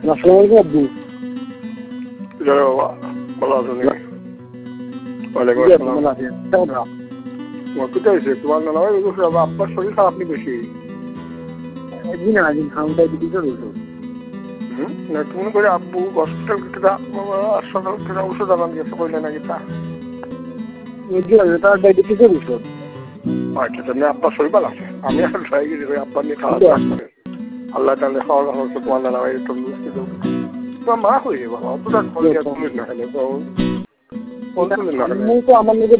আসসালামু আলাইকুম আব্বু ভালো আছো নাকি? ওয়ালাইকুম আসসালাম। কোথায় হয়েছে তোমার নানা ভাই? আব্বার শরীর খারাপ নি বেশি? একদিন আগে খাওয়া ডায়াবেটিসের ওষুধ না তুমি করে আব্বু হসপিটাল হাসপাতাল ওষুধ আনান গেছে কইলে নাকি তা? তার ডায়াবেটিসের ওষুধ। আচ্ছা তুমি আব্বার শরীর ভালো আছে? আমি আর ট্রাই করি আব্বার নিয়ে খাওয়া আল্লাহ তাহলে খাওয়া দাওয়া হচ্ছে তোমার নানা ভাই তন্দুরস্তি দেবো। তোমার মা হয়ে বাবা অতটা কল দিয়ে তুলিস না খেলে তো আমার নিজে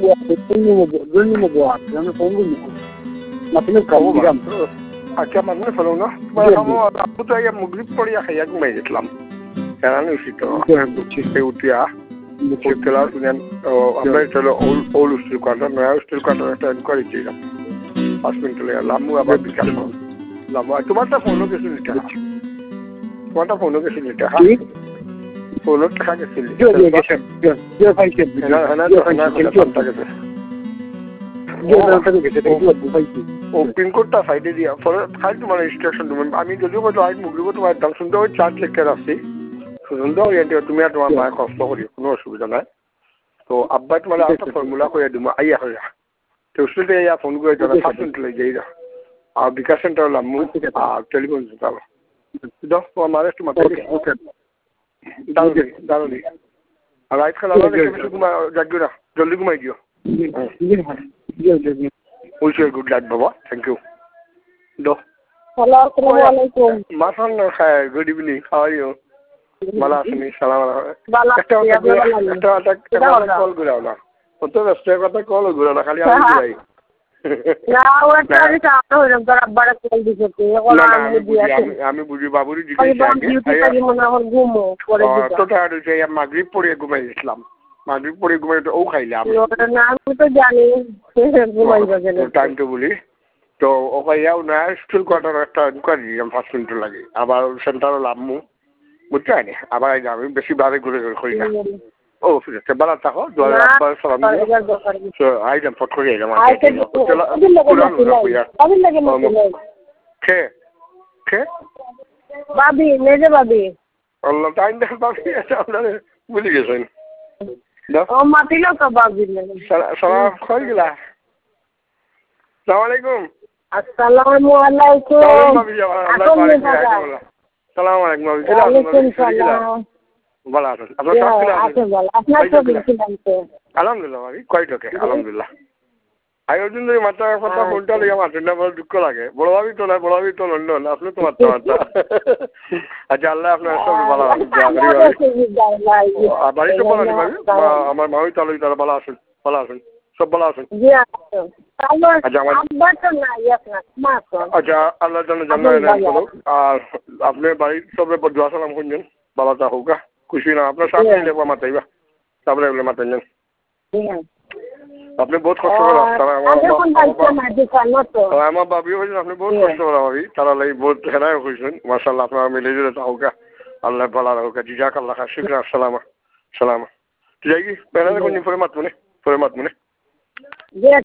আমি ফোন করি না তুমি খাবো আচ্ছা মানুষ ফেলো না তোমার আব্বু তো মুগরিব পড়িয়া খাইয়া ঘুমাই গেছিলাম কেন উচিত উঠিয়া খেলা শুনেন আমরা চলো ওল্ড স্টিল কোয়ার্টার নয়া স্টিল কোয়ার্টার একটা এনকোয়ারি ছিলাম 5 মিনিট লেগে লামু আবার বিকাশ লামু তোমারটা ফোনও গেছিল তোমারটা ফোনও গেছিল ফোনও টাকা গেছিল পিনকোডটা সাইডে দিয়া পরে খাই তোমার ইনস্ট্রাকশন দেবেন আমি যদিও হয়তো আজ মুগরিব তোমার দাম শুনতে ওই চার্জ লেখতে আসছি সুন্দর তুমি আর তোমার মায়ের কষ্ট করি কোনো অসুবিধা নাই তো আব্বাই তোমার একটা ফর্মুলা করে দিব আইয়া হইয়া তো উসলে ইয়া ফোন করে জানা 5 মিনিট লেগে যাই আর বিকাশ সেন্টার হলাম আর টেলিফোন সেন্টার দাও তোমার মায়ের একটু মাথায় দাঁড়ানি আর রাইট খেলা জাগিও না জলদি ঘুমাই দিও উইশ গুড নাইট বাবা থ্যাংক ইউ দো good evening how are you ভালো আছেন সালাম একটা কল ঘুরাও না অত ব্যস্ত কথা কল ঘুরাও না খালি আমি ঘুরাই আমি বুঝি বাবুরি মাগরিব পড়িয়ে ঘুমাই গেছিলাম মাগরিব পড়ে ঘুমাই ও খাইলাম টাইম তো বলি তো ওখাইয়াও না স্কুল কোয়ার্টার একটা ইনকোয়ারি 5 মিনিট লাগে আবার সেন্টার লামু বুঝতে পারি আবার আমি বেশি ভাবে ঘুরে করি না ও ঠিক আছে ভালো থাকো আব্বার সালাম আইলাম ফট করে আইলাম খে খে ভাবি মেজে ভাবি আল্লাহ টাইম দেখে ভাবি আপনারা বুঝে গেছেন ও মাতিল তো ভাবি সালাম কই গেলা আসসালামু আলাইকুম আসসালামু আলাইকুম সালাম আলাইকুম ভালো আছেন আলহামদুলিল্লাহ ভাবি কয়টকে আলহামদুলিল্লাহ আয়োর দিন ধরে মাত্রা কথা ফোনটা লেগে মাতেন না বড় দুঃখ লাগে বড় ভাবি তো লন্ডন আপনি তো মাত্রা আচ্ছা আল্লাহ আপনার সব ভালো বাড়িতে বলো নি ভাবি আমার মামি তালুক তারা ভালো আছেন সব ভালো আছেন আচ্ছা আল্লাহ জান্নাত আর আপনি বাড়ির সবে দোয়া সালাম করছেন ভালো তা হোক খুশি না আপনার সামনে লেবা মাতাইবা তারপরে এগুলো মাতাইন আপনি বহুত কষ্ট করা আমার ভাবি হয়েছেন আপনি বহুত কষ্ট করা ভাবি তারা লাগি বহুত হেরাই হয়েছেন মাসাল্লাহ আপনারা মিলে দিলে তা হোক আল্লাহ ভালো হোক জিজাক আল্লাহ শুক্র সালামা যাই কি পেনা দেখুন পরে মাতমনে